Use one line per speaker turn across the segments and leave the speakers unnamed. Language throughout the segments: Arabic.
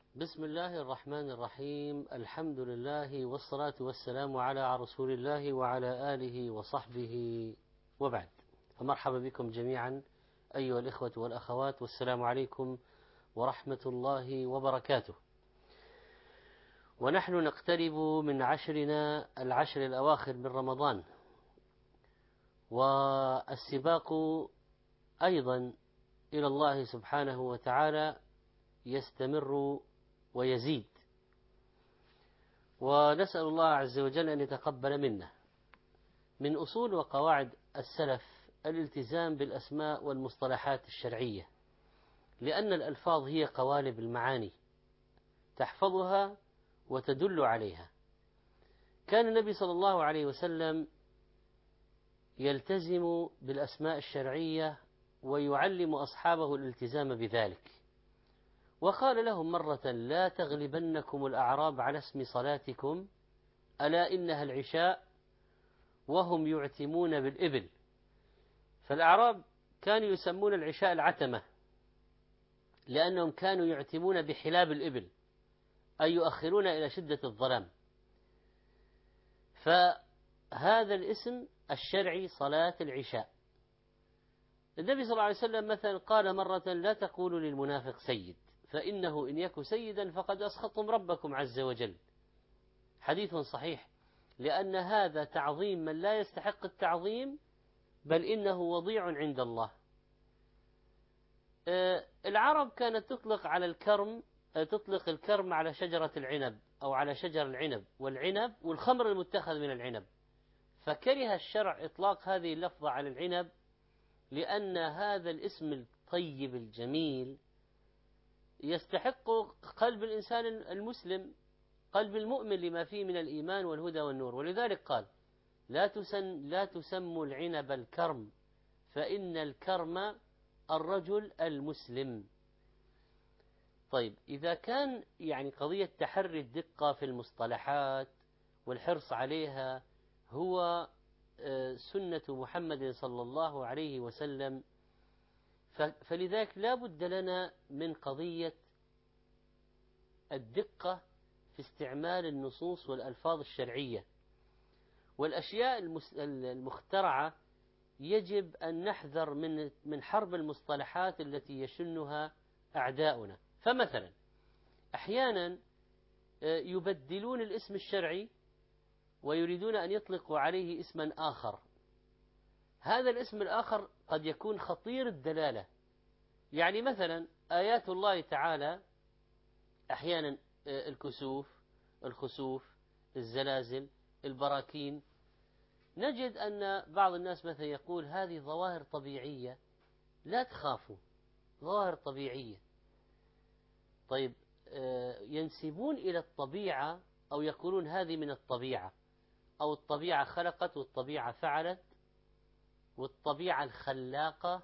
بسم الله الرحمن الرحيم. الحمد لله والصلاة والسلام على رسول الله وعلى آله وصحبه وبعد. فمرحبا بكم جميعا أيها الإخوة والأخوات، والسلام عليكم ورحمة الله وبركاته. ونحن نقترب من عشرنا العشر الأواخر من رمضان، والسباق أيضا إلى الله سبحانه وتعالى يستمر ويزيد، ونسأل الله عز وجل أن يتقبل منا. من أصول وقواعد السلف الالتزام بالأسماء والمصطلحات الشرعية، لأن الألفاظ هي قوالب المعاني تحفظها وتدل عليها. كان النبي صلى الله عليه وسلم يلتزم بالأسماء الشرعية ويعلم أصحابه الالتزام بذلك، وقال لهم مرة: لا تغلبنكم الأعراب على اسم صلاتكم، ألا إنها العشاء وهم يعتمون بالإبل. فالأعراب كانوا يسمون العشاء العتمة، لأنهم كانوا يعتمون بحلاب الإبل، أي يؤخرون إلى شدة الظلام. فهذا الاسم الشرعي صلاة العشاء. النبي صلى الله عليه وسلم مثلا قال مرة: لا تقولوا للمنافق سيد، فإنه إن يك سيدا فقد أسخطتم ربكم عز وجل. حديث صحيح، لأن هذا تعظيم من لا يستحق التعظيم، بل إنه وضيع عند الله. العرب كانت تطلق الكرم على شجرة العنب أو على شجر العنب والعنب والخمر المتخذ من العنب، فكره الشرع إطلاق هذه اللفظة على العنب، لأن هذا الاسم الطيب الجميل يستحق قلب الإنسان المسلم، قلب المؤمن، لما فيه من الإيمان والهدى والنور. ولذلك قال: لا تسموا العنب الكرم، فإن الكرم الرجل المسلم. طيب، إذا كان قضية تحري الدقة في المصطلحات والحرص عليها هو سنة محمد صلى الله عليه وسلم، فلذلك لا بد لنا من قضية الدقة في استعمال النصوص والألفاظ الشرعية. والأشياء المخترعة يجب أن نحذر من حرب المصطلحات التي يشنها أعداؤنا. فمثلا أحيانا يبدلون الاسم الشرعي ويريدون أن يطلقوا عليه اسما آخر. هذا الاسم الآخر قد يكون خطير الدلالة. مثلا آيات الله تعالى أحيانا الكسوف، الخسوف، الزلازل، البراكين، نجد أن بعض الناس مثلا يقول: هذه ظواهر طبيعية، لا تخافوا، ظواهر طبيعية. طيب، ينسبون إلى الطبيعة أو يقولون هذه من الطبيعة، أو الطبيعة خلقت والطبيعة فعلت والطبيعة الخلاقة.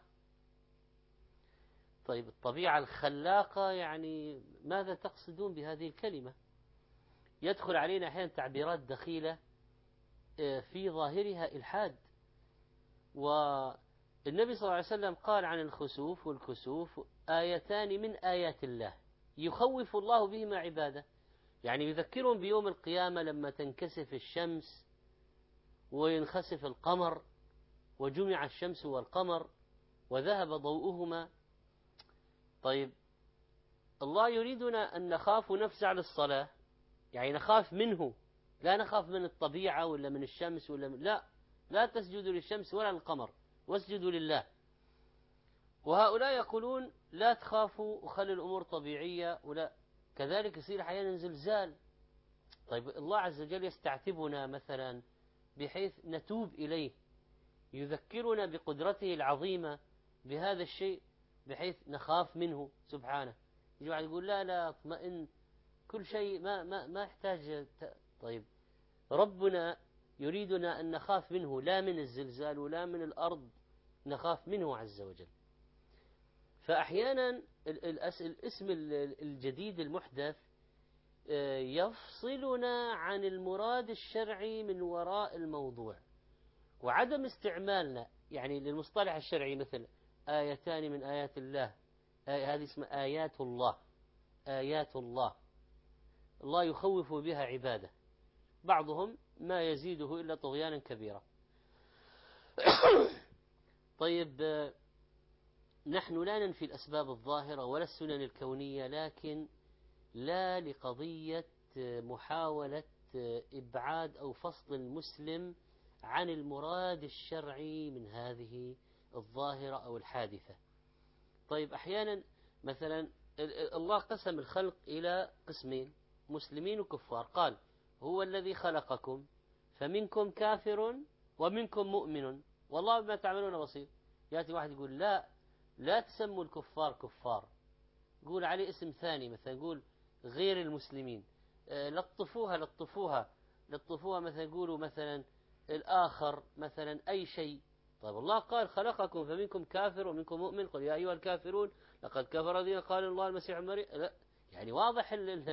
طيب، الطبيعة الخلاقة ماذا تقصدون بهذه الكلمة؟ يدخل علينا أحيانا تعبيرات دخيلة في ظاهرها إلحاد. والنبي صلى الله عليه وسلم قال عن الخسوف والكسوف: آيتان من آيات الله يخوف الله بهما عباده. يذكرهم بيوم القيامة لما تنكسف الشمس وينخسف القمر، وجمع الشمس والقمر وذهب ضوءهما. طيب، الله يريدنا أن نخاف ونفزع للصلاة، نخاف منه، لا نخاف من الطبيعة ولا من الشمس لا تسجدوا للشمس ولا للقمر واسجدوا لله. وهؤلاء يقولون: لا تخافوا وخلي الأمور طبيعية، ولا كذلك يصير أحيانا زلزال. طيب، الله عز وجل يستعتبنا مثلا بحيث نتوب إليه، يذكرنا بقدرته العظيمة بهذا الشيء بحيث نخاف منه سبحانه. يقول: لا اطمئن، كل شيء ما يحتاج. طيب، ربنا يريدنا أن نخاف منه، لا من الزلزال ولا من الأرض، نخاف منه عز وجل. فأحيانا الاسم الجديد المحدث يفصلنا عن المراد الشرعي من وراء الموضوع، وعدم استعمالنا للمصطلح الشرعي، مثل آيتان من آيات الله، هذه اسمها آيات الله، آيات الله، الله يخوف بها عباده، بعضهم ما يزيده إلا طغيانا كبيرا. طيب، نحن لا ننفي الأسباب الظاهرة ولا السنن الكونية، لكن لا لقضية محاولة إبعاد أو فصل المسلم عن المراد الشرعي من هذه الظاهرة أو الحادثة. طيب، أحيانا مثلا الله قسم الخلق إلى قسمين، مسلمين وكفار، قال هو الذي خلقكم فمنكم كافر ومنكم مؤمن والله بما تعملون بصير. يأتي واحد يقول لا تسموا الكفار كفار، يقول عليه اسم ثاني، مثلا يقول غير المسلمين، لطفوها مثلا يقولوا مثلا الآخر، مثلا أي شيء. طيب الله قال خلقكم فمنكم كافر ومنكم مؤمن، قل يا أيها الكافرون لقد كفر الذين قالوا الله المسيح مريم. لا، يعني واضح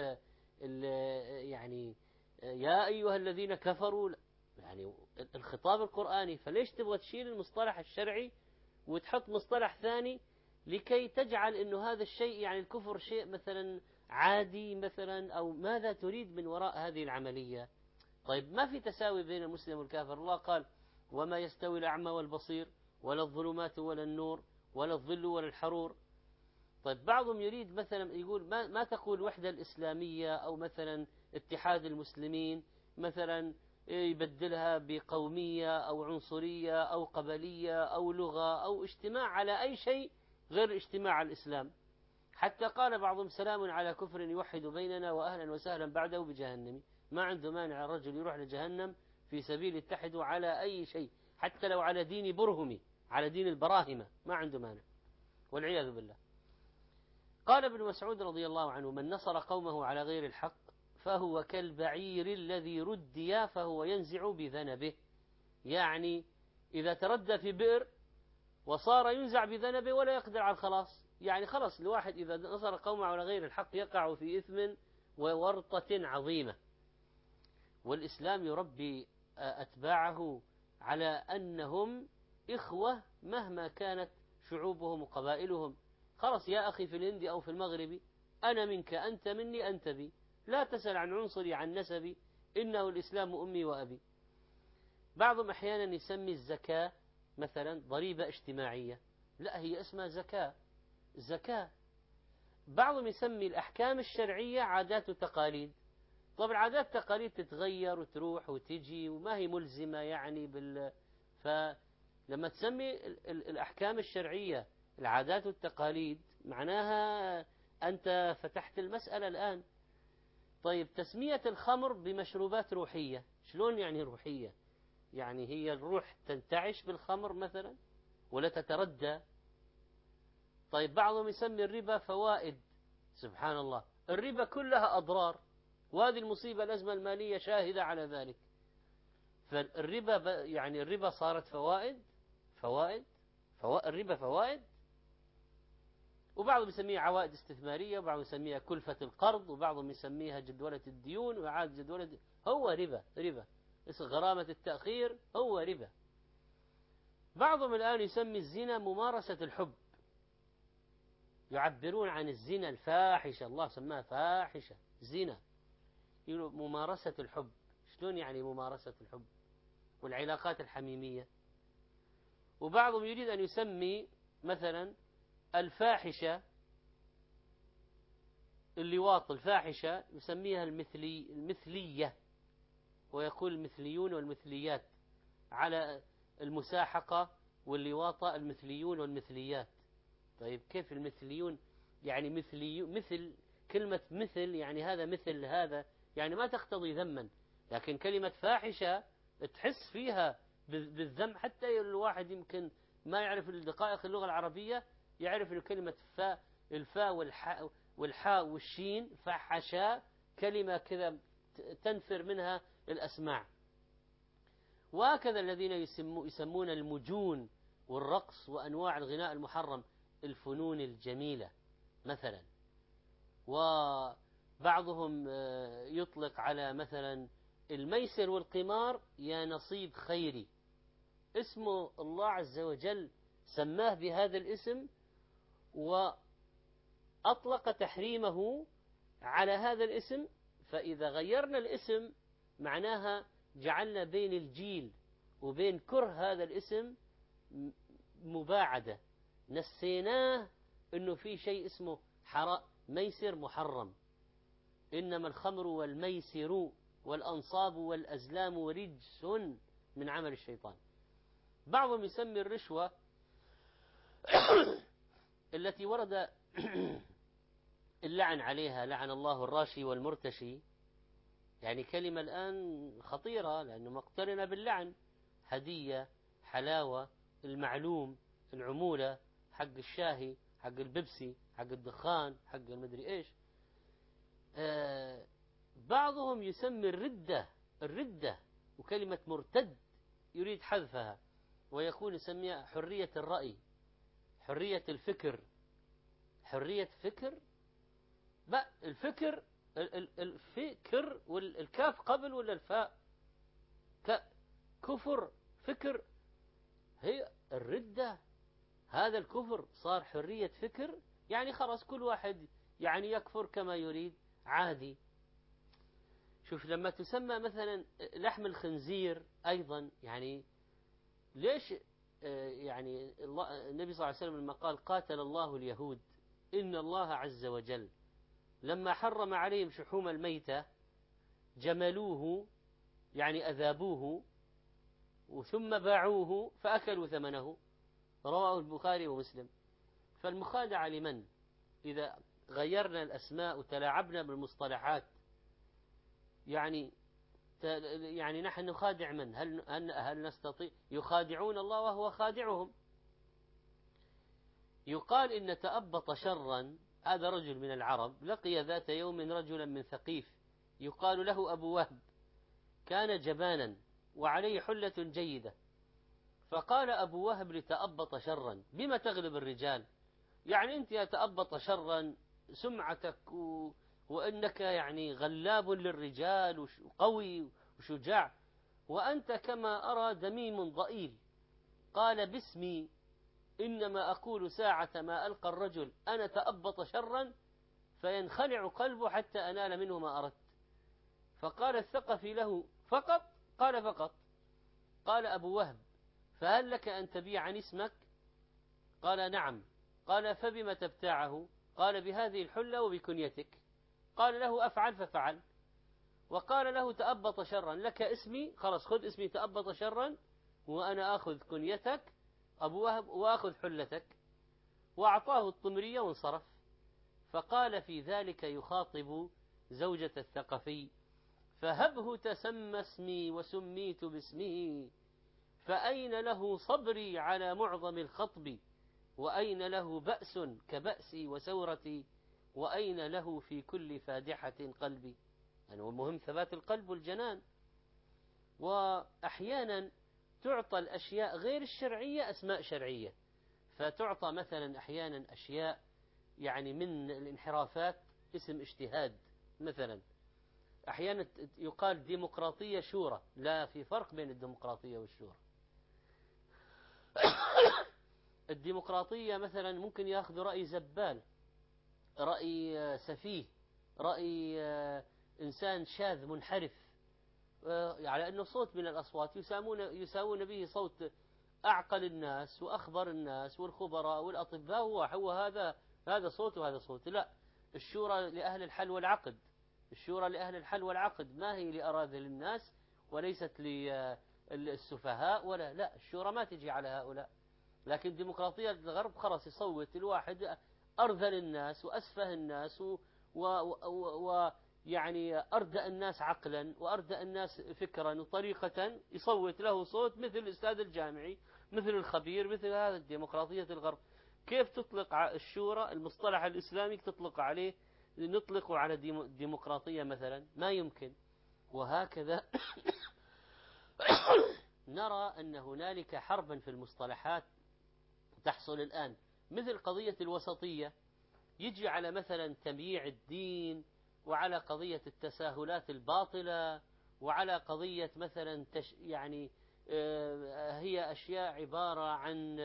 يعني يا أيها الذين كفروا، يعني الخطاب القرآني، فليش تبغى تشيل المصطلح الشرعي وتحط مصطلح ثاني لكي تجعل انه هذا الشيء يعني الكفر شيء مثلا عادي مثلا، او ماذا تريد من وراء هذه العملية؟ طيب، ما في تساوي بين المسلم والكافر. الله قال وما يستوي الأعمى والبصير ولا الظلمات ولا النور ولا الظل ولا الحرور. طيب، بعضهم يريد مثلا يقول ما تقول وحدة الإسلامية أو مثلا اتحاد المسلمين، مثلا يبدلها بقومية أو عنصرية أو قبلية أو لغة أو اجتماع على أي شيء غير اجتماع الإسلام. حتى قال بعضهم سلام على كفر يوحد بيننا وأهلا وسهلا بعده بجهنم. ما عنده مانع الرجل يروح لجهنم في سبيل يتحدوا على أي شيء، حتى لو على دين برهمي، على دين البراهمة، ما عنده مانع، والعياذ بالله. قال ابن مسعود رضي الله عنه من نصر قومه على غير الحق فهو كالبعير الذي ردي فهو ينزع بذنبه. يعني إذا تردى في بئر وصار ينزع بذنبه ولا يقدر على الخلاص، يعني خلاص الواحد إذا نصر قومه على غير الحق يقع في إثم وورطة عظيمة. والإسلام يربي أتباعه على أنهم إخوة مهما كانت شعوبهم وقبائلهم. خلاص يا أخي في الهند أو في المغرب، أنا منك أنت مني أنت بي، لا تسأل عن عنصري عن نسبي، إنه الإسلام أمي وأبي. بعضهم أحيانا يسمي الزكاة مثلا ضريبة اجتماعية، لا هي اسمها زكاة. بعضهم يسمي الأحكام الشرعية عادات وتقاليد. طب العادات والتقاليد تتغير وتروح وتجي وما هي ملزمة يعني فلما تسمي الأحكام الشرعية العادات والتقاليد معناها أنت فتحت المسألة الآن. طيب، تسمية الخمر بمشروبات روحية، شلون يعني روحية؟ يعني هي الروح تنتعش بالخمر مثلا ولا تتردى؟ طيب، بعضهم يسمي الربا فوائد. سبحان الله، الربا كلها أضرار، وهذه المصيبة الأزمة المالية شاهدة على ذلك. فالربا يعني الربا صارت فوائد الربا فوائد. وبعضهم يسميها عوائد استثمارية، وبعضهم يسميها كلفة القرض، وبعضهم يسميها جدولة الديون وإعادة جدولة. هو ربا غرامة التأخير، هو ربا. بعضهم الآن يسمي الزنا ممارسة الحب، يعبرون عن الزنا الفاحشة، الله سماها فاحشة زنا، يقولوا ممارسة الحب. شلون يعني ممارسة الحب والعلاقات الحميمية؟ وبعضهم يريد أن يسمي مثلا الفاحشة اللواط، الفاحشة يسميها المثلية، ويقول المثليون والمثليات على المساحقة واللواطة، المثليون والمثليات. طيب، كيف المثليون؟ يعني مثل كلمة مثل، يعني هذا مثل هذا، يعني ما تقتضي ذما، لكن كلمة فاحشة تحس فيها بالذم. حتى الواحد يمكن ما يعرف دقائق اللغة العربية يعرف أن كلمة الفاء والحاء والشين فحشاء كلمة كذا تنفر منها الأسماع. وهكذا الذين يسمون المجون والرقص وأنواع الغناء المحرم الفنون الجميلة مثلا. وبعضهم يطلق على مثلا الميسر والقمار يا نصيب خيري، اسمه الله عز وجل سماه بهذا الاسم وأطلق تحريمه على هذا الاسم، فإذا غيرنا الاسم معناها جعلنا بين الجيل وبين كره هذا الاسم مباعدة، نسيناه أنه في شيء اسمه ميسر محرم، إنما الخمر والميسر والأنصاب والأزلام رجس من عمل الشيطان. بعضهم يسمي الرشوة التي ورد اللعن عليها، لعن الله الراشي والمرتشي، يعني كلمة الآن خطيرة لأنه مقترنة باللعن، هدية، حلاوة، المعلوم، العمولة، حق الشاهي، حق البيبسي، حق الدخان، حق المدري إيش. بعضهم يسمي الردة وكلمة مرتد يريد حذفها، ويكون يسميها حرية الرأي، حرية الفكر. حرية فكر؟ الفكر، الفكر والكاف قبل ولا الفاء؟ كفر فكر، هي الردة، هذا الكفر صار حرية فكر، يعني خلاص كل واحد يعني يكفر كما يريد عادي. شوف لما تسمى مثلا لحم الخنزير أيضا، يعني ليش يعني النبي صلى الله عليه وسلم لما قال قاتل الله اليهود، إن الله عز وجل لما حرم عليهم شحوم الميتة جملوه، يعني أذابوه، ثم باعوه فأكلوا ثمنه، رواه البخاري ومسلم. فالمخادعة لمن؟ إذا غيرنا الأسماء وتلاعبنا بالمصطلحات، يعني نحن نخادع من؟ هل نستطيع؟ يخادعون الله وهو خادعهم. يقال إن تأبط شرا، هذا رجل من العرب لقي ذات يوم رجلا من ثقيف يقال له أبو وهب، كان جبانا وعليه حلة جيدة، فقال أبو وهب لتأبط شرا بما تغلب الرجال، يعني أنت يا تأبط شرا سمعتك وأنك يعني غلاب للرجال وقوي وشجاع، وأنت كما أرى دميم ضئيل. قال باسمي إنما أقول ساعة ما ألقى الرجل أنا تأبط شرا فينخلع قلبه حتى أنال منه ما أردت. فقال الثقفي له فقط؟ قال فقط. قال أبو وهب فهل لك أن تبيع عن اسمك؟ قال نعم. قال فبما تبتاعه؟ قال بهذه الحلة وبكنيتك. قال له أفعل، ففعل. وقال له تأبط شرا، لك اسمي، خلاص خذ اسمي تأبط شرا وأنا أخذ كنيتك أبو وهب وأخذ حلتك، وأعطاه الطمرية وانصرف. فقال في ذلك يخاطب زوجة الثقفي فهبه تسمى اسمي وسميت باسمه، فأين له صبري على معظم الخطب، وأين له بأس كبأسي وسورتي، وأين له في كل فادحة قلبي. يعني المهم ثبات القلب والجنان. وأحيانا تعطى الأشياء غير الشرعية أسماء شرعية، فتعطى مثلا أحيانا أشياء يعني من الانحرافات اسم اجتهاد مثلا. أحيانا يقال ديمقراطية شورى، لا، في فرق بين الديمقراطية والشورى. الديمقراطية مثلا ممكن يأخذ رأي زبال، رأي سفيه، رأي إنسان شاذ منحرف، على أنه صوت من الأصوات يساوون به صوت أعقل الناس وأخبر الناس والخبراء والأطباء، هو هذا صوت وهذا صوت. لا، الشورى لأهل الحل والعقد، الشورى لأهل الحل والعقد، ما هي لأراذل الناس وليست للسفهاء لا، الشورى ما تجي على هؤلاء. لكن ديمقراطية الغرب خلاص يصوت الواحد أرذل الناس وأسفه الناس ويعني أردأ الناس عقلا وأردأ الناس فكرا وطريقة، يصوت له صوت مثل الأستاذ الجامعي، مثل الخبير، مثل هذا. الديمقراطية الغرب كيف تطلق على الشورى المصطلح الإسلامي تطلق عليه، نطلقه على الديمقراطية مثلا؟ ما يمكن. وهكذا نرى أن هنالك حربا في المصطلحات تحصل الآن، مثل قضية الوسطية، يجي على مثلا تمييع الدين، وعلى قضية التساهلات الباطلة، وعلى قضية مثلا يعني هي أشياء عبارة عن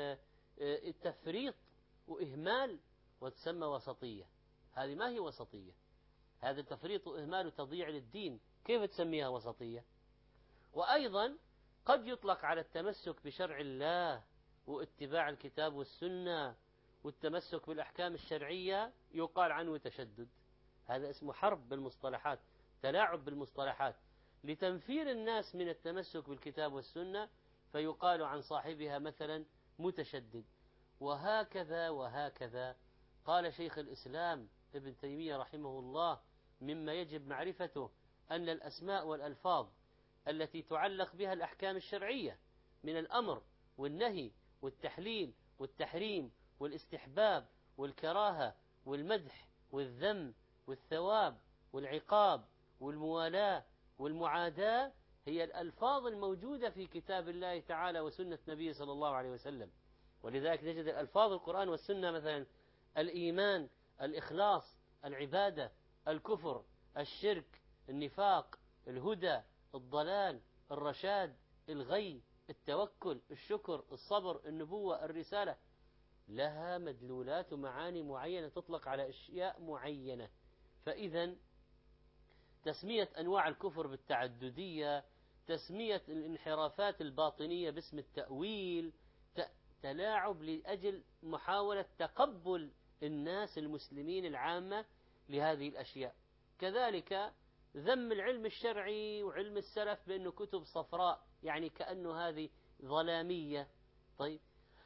التفريط وإهمال، وتسمى وسطية. هذه ما هي وسطية، هذا تفريط وإهمال وتضييع للدين، كيف تسميها وسطية؟ وأيضا قد يطلق على التمسك بشرع الله واتباع الكتاب والسنة والتمسك بالأحكام الشرعية يقال عنه تشدد. هذا اسمه حرب بالمصطلحات، تلاعب بالمصطلحات لتنفير الناس من التمسك بالكتاب والسنة، فيقال عن صاحبها مثلا متشدد. وهكذا وهكذا. قال شيخ الإسلام ابن تيمية رحمه الله: مما يجب معرفته أن الأسماء والألفاظ التي تعلق بها الأحكام الشرعية من الأمر والنهي والتحليل والتحريم والاستحباب والكراهة والمدح والذم والثواب والعقاب والموالاة والمعاداة هي الألفاظ الموجودة في كتاب الله تعالى وسنة نبيه صلى الله عليه وسلم. ولذلك نجد الألفاظ القرآن والسنة مثلا الإيمان، الإخلاص، العبادة، الكفر، الشرك، النفاق، الهدى، الضلال، الرشاد، الغي، التوكل، الشكر، الصبر، النبوة، الرسالة، لها مدلولات ومعاني معينة تطلق على أشياء معينة. فإذا تسمية أنواع الكفر بالتعددية، تسمية الانحرافات الباطنية باسم التأويل، تلاعب لأجل محاولة تقبل الناس المسلمين العامة لهذه الأشياء. كذلك ذم العلم الشرعي وعلم السلف بأنه كتب صفراء، يعني كأنه هذه ظلامية. طيب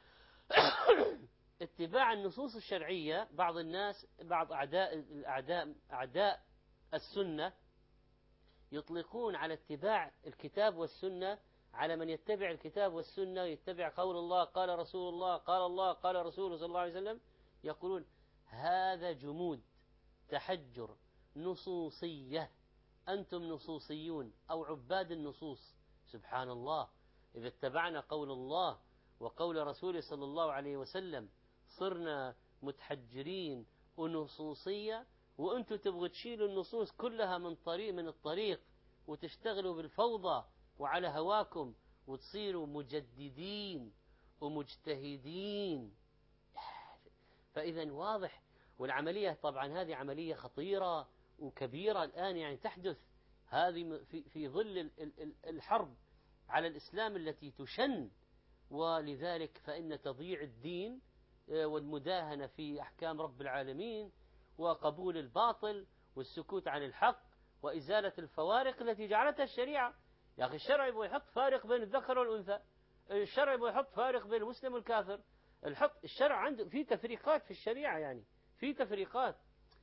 اتباع النصوص الشرعية، بعض الناس، بعض أعداء السنة يطلقون على اتباع الكتاب والسنة على من يتبع الكتاب والسنة ويتبع قول الله قال رسول الله قال الله قال رسوله صلى الله عليه وسلم، يقولون هذا جمود، تحجر، نصوصية، أنتم نصوصيون أو عباد النصوص. سبحان الله، إذا اتبعنا قول الله وقول رسوله صلى الله عليه وسلم صرنا متحجرين ونصوصية، وأنتم تبغوا تشيلوا النصوص كلها من الطريق وتشتغلوا بالفوضى وعلى هواكم وتصيروا مجددين ومجتهدين. فإذا واضح. والعملية طبعا هذه عملية خطيرة وكبيرة الآن يعني تحدث، هذه في ظل الحرب على الإسلام التي تشن. ولذلك فإن تضييع الدين والمداهنة في أحكام رب العالمين وقبول الباطل والسكوت عن الحق وإزالة الفوارق التي جعلتها الشريعة. يا أخي الشرع يبغى يحط فارق بين الذكر والأنثى، الشرع يبغى يحط فارق بين المسلم والكافر، الشرع عنده في تفريقات في الشريعة، يعني في تفريقات.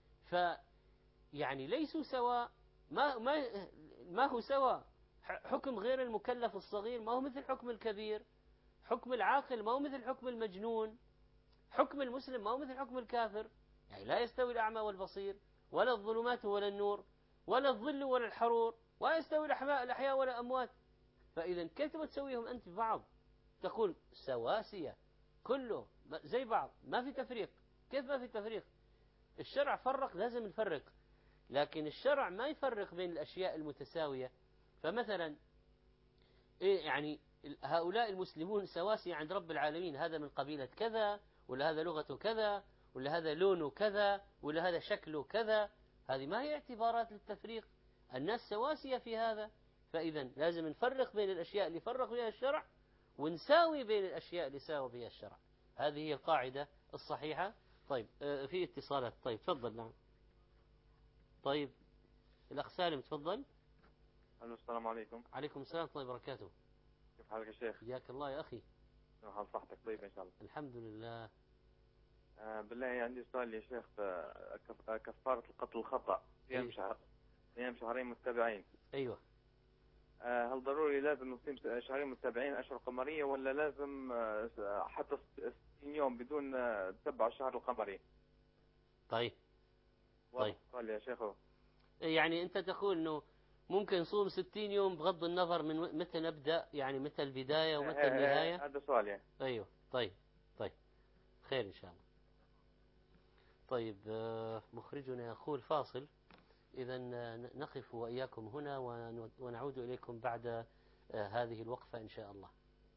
يعني ليسوا سواء، ما هو سواء. حكم غير المكلف الصغير ما هو مثل حكم الكبير، حكم العاقل ما هو مثل حكم المجنون، حكم المسلم ما هو مثل حكم الكافر. يعني لا يستوي الأعمى والبصير، ولا الظلمات ولا النور، ولا الظل ولا الحرور، ولا يستوي الأحياء ولا الأموات. فإذا كيف تسويهم أنت ببعض؟ تقول سواسية كله زي بعض، ما في تفريق. كيف ما في تفريق؟ الشرع فرق، لازم نفرق، لكن الشرع ما يفرق بين الأشياء المتساوية. فمثلا يعني هؤلاء المسلمون سواسية عند رب العالمين، هذا من قبيلة كذا، ولا هذا لغته كذا، ولا هذا لونه كذا، ولا هذا شكله كذا. هذه ما هي اعتبارات للتفريق، الناس سواسية في هذا. فإذا لازم نفرق بين الأشياء اللي فرق بها الشرع ونساوي بين الأشياء اللي ساوى بها الشرع. هذه هي القاعدة الصحيحة. طيب في اتصالات. طيب تفضل. نعم. طيب الأخ سالم تفضل.
السلام عليكم.
عليكم السلام ورحمة الله وبركاته.
كيف حالك يا شيخ؟
حياك الله يا أخي.
حال صحتك طيب إن شاء الله؟
الحمد لله.
بالله عندي سؤال يا شيخ. كفارة القتل الخطأ صيام شهرين متتابعين.
أيوة.
هل ضروري لازم نصيم شهرين متتابعين أشهر قمرية، ولا لازم حتى 60 يوم بدون تتبع الشهر القمري؟
طيب.
قال يا شيخ.
يعني أنت تقول أنه ممكن نصوم 60 يوم بغض النظر من متى نبدأ، يعني متى البداية ومتى النهاية؟
هذا سؤال يعني.
أيوة. طيب خير إن شاء الله. طيب مخرجنا يقول فاصل، إذا نقف وإياكم هنا ونعود إليكم بعد هذه الوقفة إن شاء الله.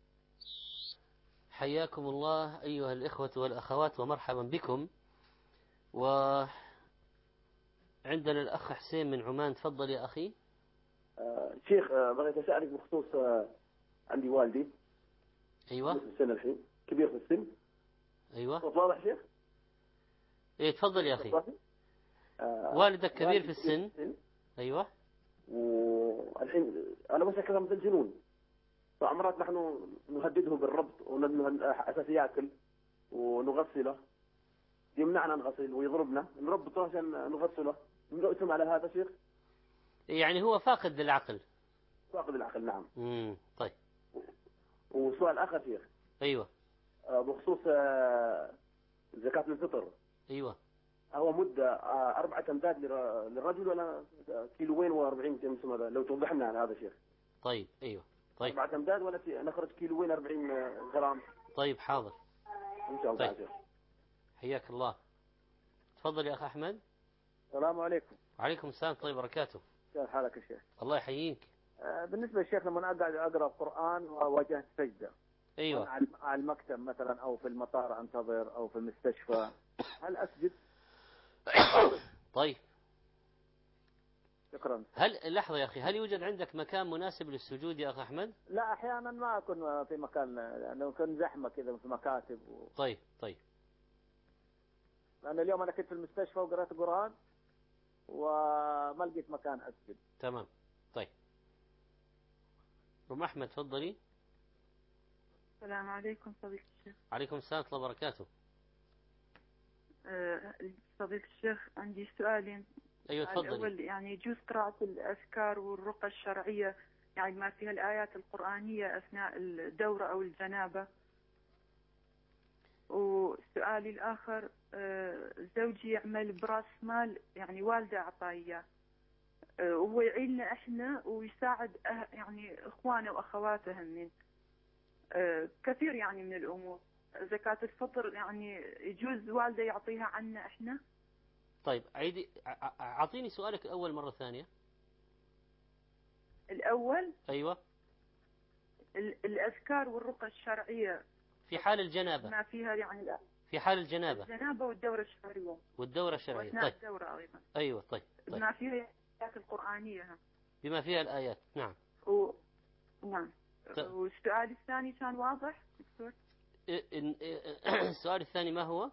حياكم الله أيها الإخوة والأخوات ومرحبا بكم. عندنا الأخ حسين من عمان، تفضل يا أخي.
شيخ، بغيت أسألك بخصوص عندي والدي.
أيوة.
في السن الحين، كبير في السن.
أيوة.
صوت واضح شيخ؟
إيه تفضل يا أخي. والدك كبير في السن. أيوة.
والحين أنا بس كلام مثل جنون، فأمرات نحن نهدده بالربط وننهى أساسيات ياكل ونغسله، يمنعنا نغسل ويضربنا، نربطه عشان نغسله. نؤتم على هذا شيخ؟
يعني هو فاقد للعقل.
فاقد العقل، نعم.
طيب.
وسؤال آخر شيخ.
أيوة.
بخصوص زكاة الفطر.
أيوة.
هو مدة 4 أمداد للرجل ولا كيلوين و40 جمس؟ لو توضح لنا عن هذا شيخ.
طيب. أيوة. طيب.
4 أمداد ولا نخرج كيلوين 40 غرام؟
طيب حاضر
إن شاء الله.
طيب. حياك الله. تفضل يا أخ أحمد.
السلام عليكم.
وعليكم السلام ورحمة الله وبركاته.
كيف حالك يا شيخ؟
الله يحييك.
بالنسبة للشيخ، لما أقعد أقرأ القرآن وواجهت سجدة،
أيوة،
على المكتب مثلا أو في المطار أنتظر أو في المستشفى، هل أسجد؟
طيب.
شكرا.
هل لحظة يا أخي، هل يوجد عندك مكان مناسب للسجود يا أخ أحمد؟
لا، أحيانا ما أكون في مكان، لأنه يكون زحمة كذا في مكاتب
طيب. طيب.
لأن اليوم أنا كنت في المستشفى وقرأت قرآن وما لقيت مكان أسجد.
تمام. طيب. أم أحمد تفضلي.
السلام عليكم فضيلة الشيخ.
عليكم السلام ورحمة الله وبركاته.
فضيلة الشيخ، عندي سؤالين.
أيوة تفضلي.
الأول، يعني يجوز قراءة الأذكار والرقى الشرعية، يعني ما فيها الآيات القرآنية أثناء الدورة أو الجنابة؟ وسؤالي الآخر، زوجي يعمل برأس مال، يعني والده أعطاه، وهو يعيننا إحنا ويساعد يعني إخوانه وأخواته من كثير يعني من الأمور. زكاة الفطر يعني يجوز والده يعطيها عنا إحنا؟
طيب عيدي، أعطيني سؤالك الأول مرة ثانية.
الأول،
أيوة.
الأذكار والرقى الشرعية
في حال الجنابة.
ما فيها يعني لا.
في حال الجنابة.
الجنابة والدورة الشرعية.
والدورة الشرعية.
وأثناء
طيب.
الدورة أيضا.
أيوة. طيب.
ما فيها الآيات القرآنية.
بما فيها الآيات. نعم.
نعم. والسؤال الثاني كان واضح دكتور؟
السؤال الثاني ما هو؟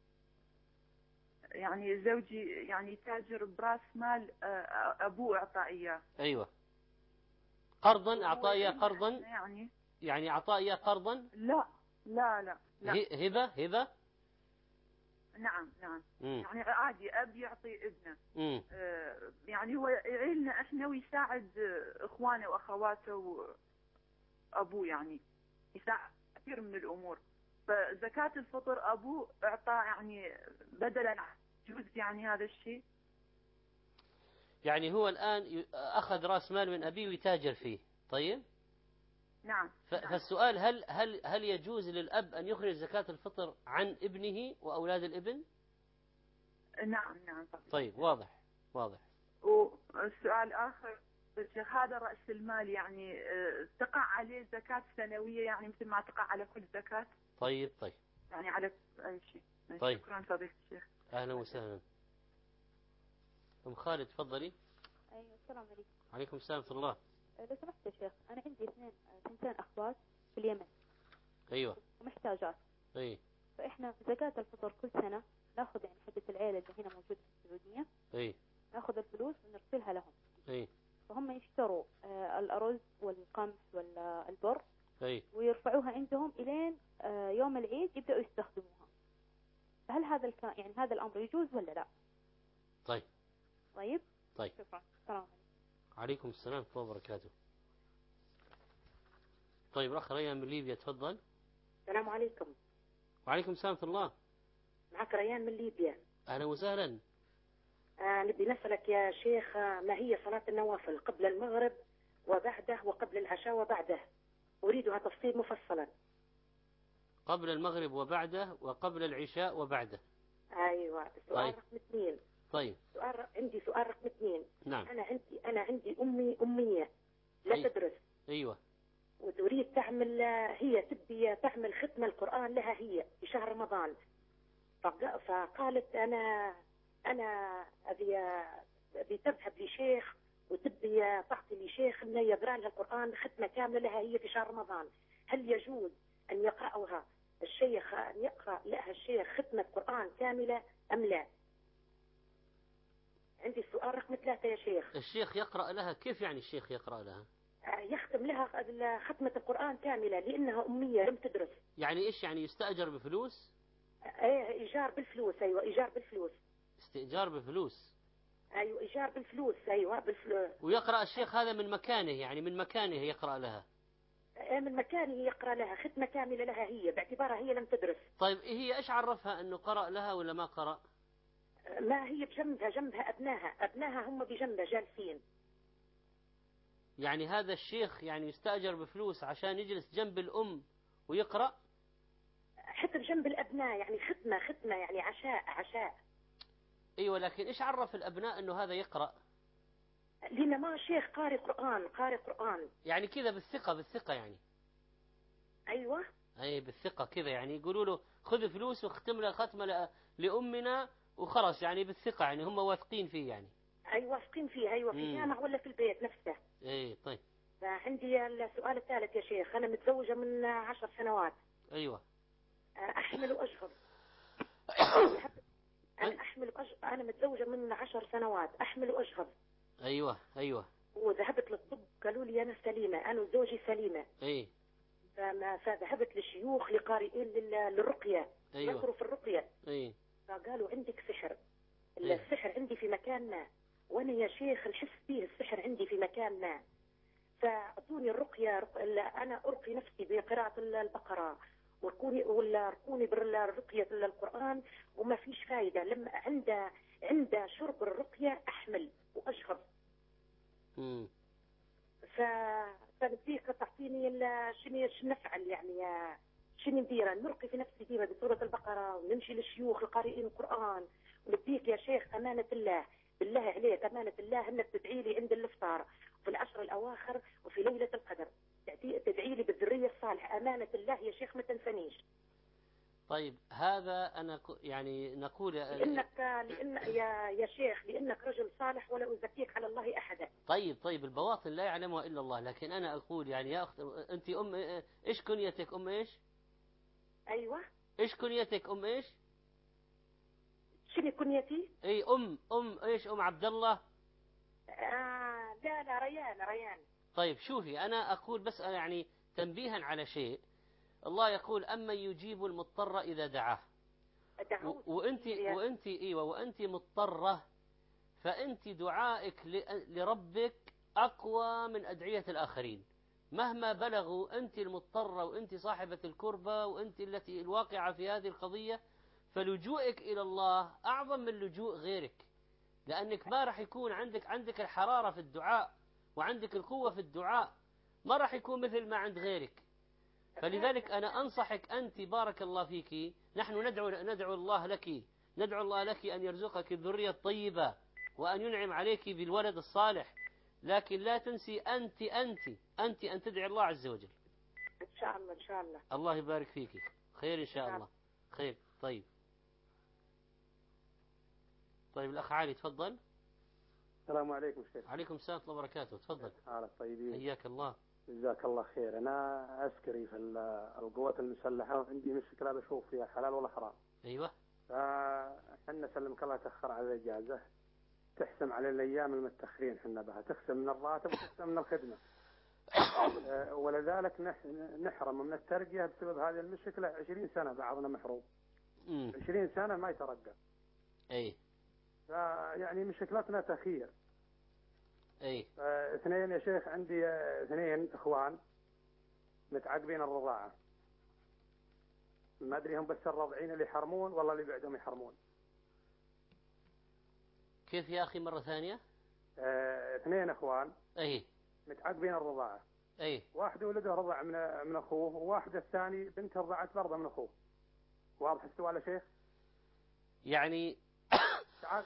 يعني زوجي يعني تاجر براس مال، أبوه أعطاه إياه.
أيوة. قرضا، أعطاه إياه قرضا. يعني أعطاه إياه قرضا.
لا لا لا, لا.
هبة.
نعم. يعني عادي أب يعطي ابنه. يعني هو يعيلنا إحنا ويساعد إخوانه وأخواته وأبوه، يعني يساعد كثير من الأمور. فزكاة الفطر أبوه أعطاه يعني بدلا، يجوز يعني هذا الشيء؟
يعني هو الآن أخذ رأس مال من أبيه ويتاجر فيه. طيب.
نعم.
فالسؤال، هل يجوز للأب أن يخرج زكاة الفطر عن ابنه وأولاد الابن؟
نعم.
طيب، واضح.
والسؤال آخر، هذا رأس المال يعني تقع عليه زكاة سنوية، يعني مثل ما تقع على كل زكاة؟
طيب.
يعني على أي شيء.
طيب.
شكرا فضيلة الشيخ.
أهلا وسهلا. أم خالد تفضلي.
أيوة، السلام عليكم.
عليكم السلام ورحمة الله.
لو سمحت يا شيخ، أنا عندي اثنتين أخوات في اليمن.
أيوة.
ومحتاجات.
أي.
فإحنا زكاة الفطر كل سنة ناخذ يعني حقة العيلة اللي هنا موجودة في السعودية.
أي.
ناخذ الفلوس ونرسلها لهم.
أي.
فهم يشتروا الأرز والقمح والبر.
أي.
ويرفعوها عندهم إلين يوم العيد يبدأوا يستخدموها. فهل هذا يعني هذا الأمر يجوز ولا لا؟
طيب.
شكرا. السلام عليكم.
عليكم السلام ورحمة الله وبركاته. طيب، الأخ ريان من ليبيا تفضل.
السلام عليكم.
وعليكم السلام ورحمة الله.
معك ريان من ليبيا.
أهلا وسهلا.
نبي نسألك يا شيخ، ما هي صلاة النوافل قبل المغرب وبعده وقبل العشاء وبعده؟ أريدها تفصيل مفصلا.
قبل المغرب وبعده وقبل العشاء وبعده.
أيوة. السؤال رقم 2.
طيب.
عندي سؤال رقم 2.
نعم.
أنا عندي أمية لا تدرس.
أيوة.
وتريد تعمل، هي تبي تعمل ختم القرآن لها هي في شهر رمضان. فقالت أنا أنا أبي تذهب لشيخ وتبي تعطي لشيخ إنه يقرأ لها القرآن ختمة كاملة لها هي في شهر رمضان، هل يجوز أن يقرأها الشيخ، أن يقرأ لها الشيخ ختمة قرآن كاملة أم لا؟ عندي السؤال رقم 3 يا شيخ.
الشيخ يقرأ لها كيف يعني الشيخ يقرأ لها؟
يختم لها ختمة القرآن كاملة لأنها أمية لم تدرس.
يعني إيش يعني يستأجر بفلوس؟
إيجار بالفلوس. أيوة إيجار بالفلوس.
استئجار بفلوس.
أيوة إيجار بالفلوس. أيوة بالفلوس.
ويقرأ الشيخ هذا من مكانه، يعني من مكانه يقرأ لها؟
من مكانه يقرأ لها ختمة كاملة لها هي باعتبارها هي لم تدرس.
طيب هي إيش عرفها أنه قرأ لها ولا ما قرأ؟
ما هي جنبها أبناها هم بجنبها جالسين.
يعني هذا الشيخ يعني يستأجر بفلوس عشان يجلس جنب الأم ويقرأ؟
حتى بجنب الأبناء، يعني ختمة يعني عشاء.
أيوة، لكن إيش عرف الأبناء أنه هذا يقرأ؟
لأن ما شيخ قارئ قرآن.
يعني كذا بالثقة يعني.
أيوة.
أي بالثقة كذا، يعني يقولوا له خذ فلوس واختم له ختمة لأمنا وخرج، يعني بالثقة، يعني هم واثقين فيه يعني.
أيوة واثقين فيه. أيوة في الجامع ولا في البيت نفسه.
أي طيب.
فعندي السؤال الثالث يا شيخ، أنا متزوجة من 10 سنوات.
أيوة.
أحمل وأشغل. أنا متزوجة من 10 سنوات، أحمل وأشغل.
أيوة.
وذهبت للطب قالوا لي أنا سليمة، أنا وزوجي سليمة.
أي.
فذهبت للشيوخ لقارئين للرقية.
أيوة.
نظروا في الرقية.
أي.
فقالوا عندك سحر. السحر عندي في مكان ما، وأنا يا شيخ نحس فيه السحر عندي في مكان ما. فأعطوني الرقية، أنا أرقي نفسي بقراءة البقرة، ورقوني بالرقية القرآن وما فيش فايدة. لما عند شرب الرقية أحمل وأشخص. فنبيك تعطيني شنو نفعل، يعني شنو ندير؟ نرقي في نفسي ديما بسورة البقرة ونمشي للشيوخ القارئين القرآن. ونبيك يا شيخ أمانة الله، بالله عليك أمانة الله أنك تدعي لي عند الإفطار وفي العشر الأواخر وفي ليلة القدر، تدعي لي بالذرية الصالحة. أمانة الله يا شيخ ما تنسنيش.
طيب هذا أنا يعني نقول
لأن يا شيخ لأنك رجل صالح ولا أزكيك على الله أحدا.
طيب البواطن لا يعلمها إلا الله، لكن أنا أقول يعني يا أخت أنت إيش كنيتك إيش؟
أيوة.
إيش كنيتك إيش؟
شنو كنيتي؟
أي إيش عبد الله؟
لا ريان.
طيب شوفي، أنا أقول بس يعني تنبيها على شيء. الله يقول أما يجيب المضطر إذا دعاه، وأنت مضطرة، فأنت دعائك لربك أقوى من أدعية الآخرين مهما بلغوا. أنت المضطرة وأنت صاحبة الكربة وأنت التي الواقعة في هذه القضية، فلجوئك إلى الله أعظم من لجوء غيرك، لأنك ما راح يكون عندك الحرارة في الدعاء وعندك القوة في الدعاء، ما راح يكون مثل ما عند غيرك. فلذلك أنا أنصحك أنت بارك الله فيك، نحن ندعو الله لك أن يرزقك الذرية الطيبة وأن ينعم عليك بالولد الصالح، لكن لا تنسي أنت أن تدعي الله عز وجل.
إن شاء الله.
الله يبارك فيك، خير إن شاء الله. خير. طيب الأخ علي تفضل.
السلام عليكم شيخ.
عليكم السلام ورحمة الله وبركاته. تفضل.
حالك طيبين؟
حياك الله.
جزاك الله خير. أنا عسكري في القوات المسلحة وعندي مشكلة بشوف فيها حلال ولا حرام.
أيوة.
فحنا سلمك الله تأخر على الإجازة، تحسم على الأيام المتأخرين، حنا بها تقسم من الراتب وتقسم من الخدمة. ولذلك نحرم من الترقية بسبب هذه المشكلة. 20 سنة بعضنا محروم. 20 سنة ما يترقى.
أي.
يعني مشكلتنا تخير.
أي.
2 يا شيخ، عندي 2 إخوان متعقبين الرضاعة، ما أدري هم بس الرضعين اللي يحرمون والله اللي بعدهم يحرمون.
كيف يا أخي مرة ثانية؟
2 إخوان.
أي.
متعقبين الرضاعة.
أي.
واحد ولده رضع من أخوه، وواحد الثاني بنت رضعت برضه من أخوه. واضح السؤال يا شيخ؟
يعني
تعال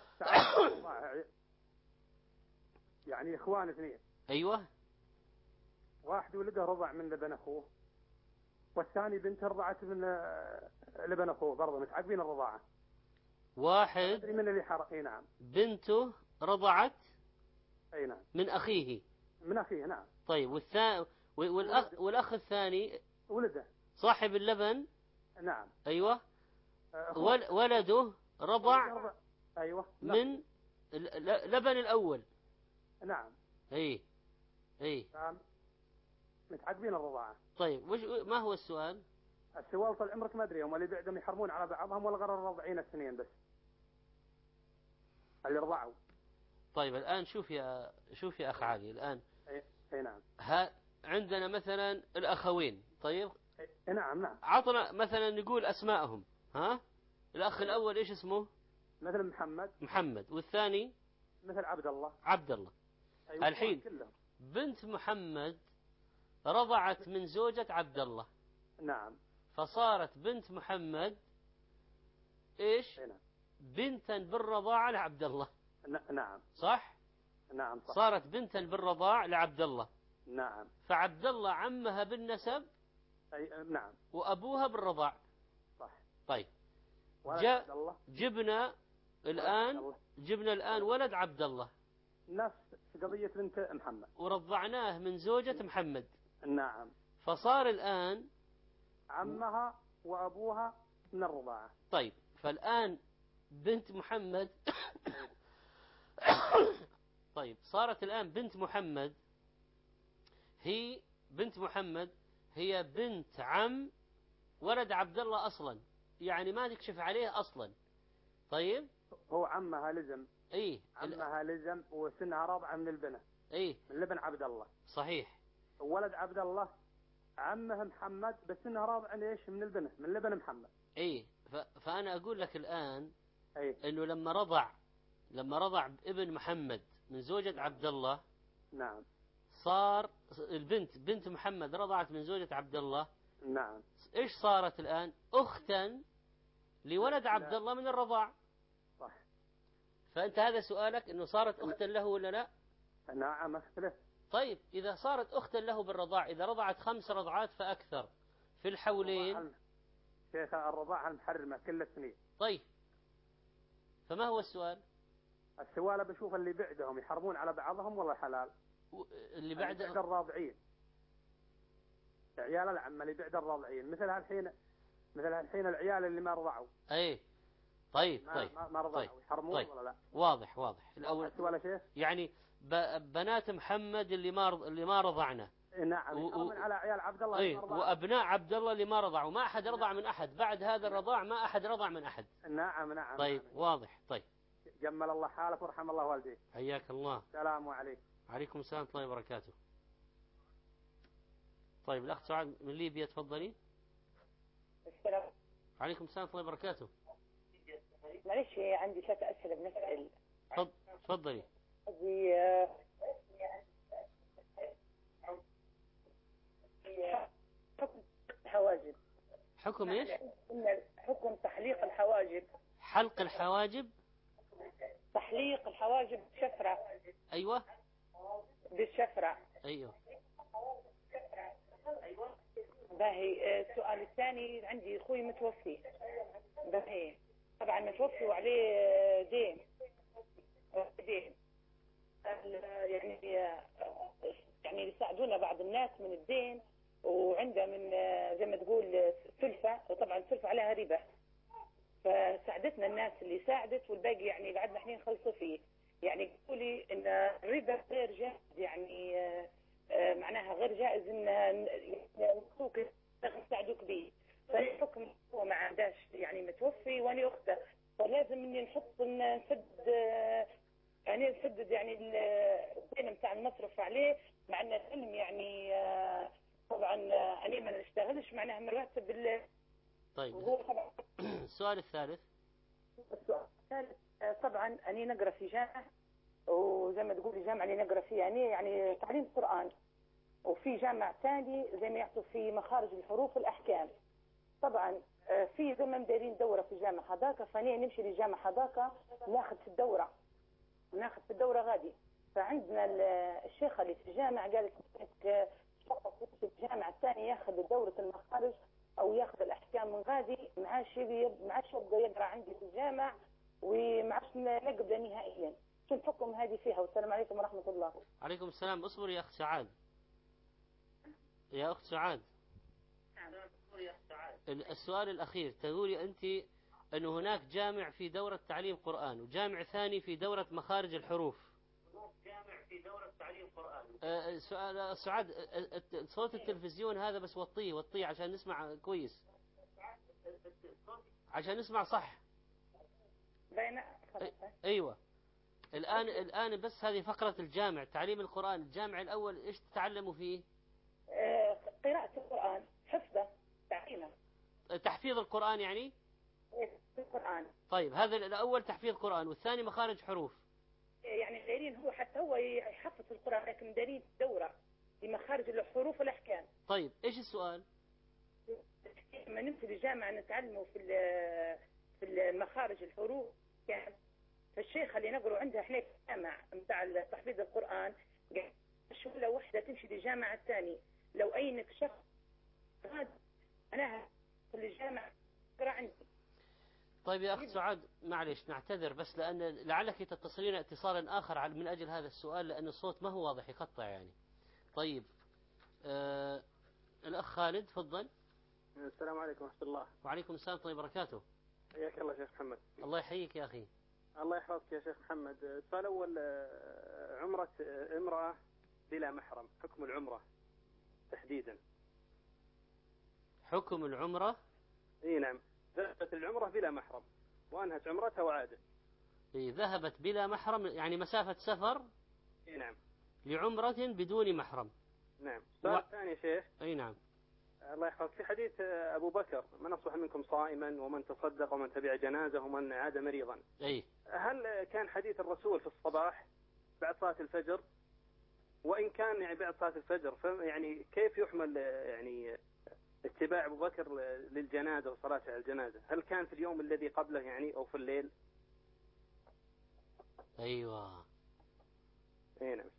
يعني إخوان 2.
أيوة.
واحد ولده رضع من لبن أخوه، والثاني بنت رضعت من لبن أخوه برضه، متعقبين الرضاعة.
واحد
أدري من اللي حرق. أي نعم.
بنته رضعت
أي نعم.
من أخيه.
من أخيه نعم.
طيب والأخ الثاني
ولده
صاحب اللبن.
نعم.
أيوة. ولده رضع.
أيوة.
من لبن الأول.
نعم.
أي
متعقبين الرضاعة.
طيب ما هو السؤال؟
السؤال طال عمرك ما أدري هم اللي بعدهم يحرمون على بعضهم ولا غير الرضعين السنين بس اللي رضعوا.
طيب الآن شوف يا أخ علي الآن.
أي نعم.
عندنا مثلا الأخوين. طيب.
نعم.
عطنا مثلا نقول أسماءهم. الأخ الأول إيش اسمه؟
مثل محمد.
والثاني
مثل عبد الله.
أيوة. الحين بنت محمد رضعت من زوجة عبد الله.
نعم.
فصارت بنت محمد إيش؟
نعم.
بنتا بالرضاعة لعبد الله.
نعم.
صح؟
نعم صح.
صارت بنتا بالرضاع لعبد الله.
نعم.
فعبد الله عمها بالنسب.
نعم.
وأبوها بالرضاع.
صح.
طيب. جبنا الآن ولد عبد الله.
نفس قضية بنت محمد.
ورضعناه من زوجة محمد.
نعم.
فصار الآن
عمها وأبوها من الرضاعة.
طيب. فالآن بنت محمد طيب صارت الآن بنت محمد هي بنت عم ولد عبد الله أصلا، يعني ما نكشف عليه أصلا. طيب.
هو عمها لزم.
عمها
لزم وسنها رضعة من البنة. من لبن عبد الله.
صحيح.
ولد عبد الله عمه محمد بس سنها رضعة ليش من البنة من لبن محمد.
فأنا أقول لك الآن إنه لما رضع ابن محمد من زوجة عبد الله.
نعم.
صار بنت محمد رضعت من زوجة عبد الله.
نعم.
إيش صارت الآن؟ أختا لولد عبد الله من الرضاع.
صح.
فأنت هذا سؤالك إنه صارت أختا له ولا لا؟
نعم أختلف.
طيب إذا صارت أختا له بالرضاع، إذا رضعت 5 رضعات فأكثر في الحولين.
شيخ الرضاعة المحرمة كل السنين.
طيب فما هو السؤال؟
السؤال بشوف اللي بعدهم يحرمون على بعضهم ولا حلال؟
اللي بعد
الراضعين عيال العم اللي بعد الراضعين مثل هالحين العيال اللي ما رضعوا.
طيب
ما رضعوا يحرمون ولا لا؟
واضح.
الأول السؤال شيخ
يعني بنات محمد اللي ما رضعنا.
نعم. يحرمون على عيال عبد الله.
وأبناء عبد الله اللي ما رضعوا، ما أحد رضع من أحد بعد هذا الرضاع، ما أحد رضع من أحد.
نعم.
طيب واضح. طيب
جمل الله حالك ورحم الله والديك.
حياك الله.
السلام عليكم.
عليكم السلام ورحمة الله وبركاته. طيب الأخت سعاد من ليبيا تفضلي.
السلام
عليكم السلام ورحمة الله وبركاته.
معلش عندي 3 أسئلة بنسأل.
تفضلي.
حكم الحواجب.
حكم ايش؟
حكم تحليق الحواجب.
حلق الحواجب.
تحليق الحواجب بالشفرة.
ايوه.
بالشفرة.
ايوه.
باهي. السؤال الثاني عندي اخوي متوفي. باهي طبعا متوفي وعليه دين. يعني يساعدونا بعض الناس من الدين، وعنده من زي ما تقول سلفة، وطبعا السلفة عليها ربا، فساعدتنا الناس اللي ساعدت والباقي يعني قعدنا احنا نخلصوا فيه. يعني يقولي ان الربا غير جائز، يعني معناها غير جائز ان نسوق يساعدوك به. فالحكم هو ما عنداش يعني متوفي وانا اخته، فلازم اني نسدد يعني الدين بتاع المصرف عليه، مع ان العلم يعني طبعا انا ما نشتغلش معناها مراتب
طيب.
وهو طبعا
السؤال الثالث.
طبعا أنا نقرأ في جامعة، وزي ما تقولي جامعة اللي نقرأ فيها يعني تعليم قرآن، وفي جامعة ثاني زي ما يعطوا في مخارج الحروف والأحكام. طبعا في زي ما مديرين دورة في جامعة هذاك، فاني نمشي لجامعة هذاك ناخذ في الدورة غادي. فعندنا الشيخة اللي في الجامعة قالت لك في الجامعة الثانية ياخذ دورة المخارج أو ياخذ الأحكام من غادي، معاش يبقى يقرأ عندي في الجامع وما عادش نقبل نهائيا. شو الحكم هذه فيها؟ والسلام عليكم ورحمة الله.
عليكم السلام. اصبر يا أخت سعاد. يا أخت سعاد، السؤال الأخير، تقولي أنت أنه هناك جامع في دورة تعليم قرآن وجامع ثاني في دورة مخارج الحروف. سؤال سعاد، صوت التلفزيون هذا بس وطيه عشان نسمع كويس، عشان نسمع صح. أيوة. الآن بس هذه فقرة الجامع تعليم القرآن. الجامع الأول إيش تتعلموا فيه؟
قراءة القرآن، حفظه، تعليمه.
تحفيظ القرآن يعني؟
القرآن.
طيب، هذا الأول تحفيظ قرآن والثاني مخارج حروف.
يعني دارين هو حتى هو يحفظ القرآن، لكن دارين دورة لمخارج الحروف والأحكام.
طيب، إيش السؤال؟
لما نمشي للجامعة نتعلموا في المخارج الحروف، يعني فالشيخ اللي نقروا عندها احنا في الجامع بتاع تحفيظ القرآن شغلة واحدة تمشي للجامعة الثانية. لو أينك شخص أنا في الجامعة أقرأ عندي.
طيب يا أخت سعاد، معلش نعتذر، بس لأن لعلك تتصلين اتصالا آخر من أجل هذا السؤال، لأن الصوت ما هو واضح، يقطع يعني. طيب، الأخ خالد تفضل.
السلام عليكم ورحمة الله.
وعليكم السلام ورحمة الله وبركاته.
حياك الله شيخ محمد.
الله يحييك يا أخي.
الله يحفظك يا شيخ محمد. السؤال الأول، عمرة امرأة بلا محرم، حكم العمرة تحديدا.
حكم العمرة؟
اي نعم، ذهبت العمرة بلا محرم وأنهت عمرتها وعادت.
ذهبت بلا محرم يعني مسافة سفر.
اي نعم.
لعمرة بدون محرم.
نعم. السؤال الثاني يا شيخ.
اي نعم.
الله يحفظك، في حديث أبو بكر: من أصبح منكم صائما ومن تصدق ومن تبع جنازة ومن عاد مريضا.
أي.
هل كان حديث الرسول في الصباح بعد صلاة الفجر؟ وإن كان يعني بعد صلاة الفجر، يعني كيف يحمل يعني اتباع أبو بكر للجنازة وصلاة على الجنازة؟ هل كان في اليوم الذي قبله يعني أو في الليل؟
أيوة.
أي نعم.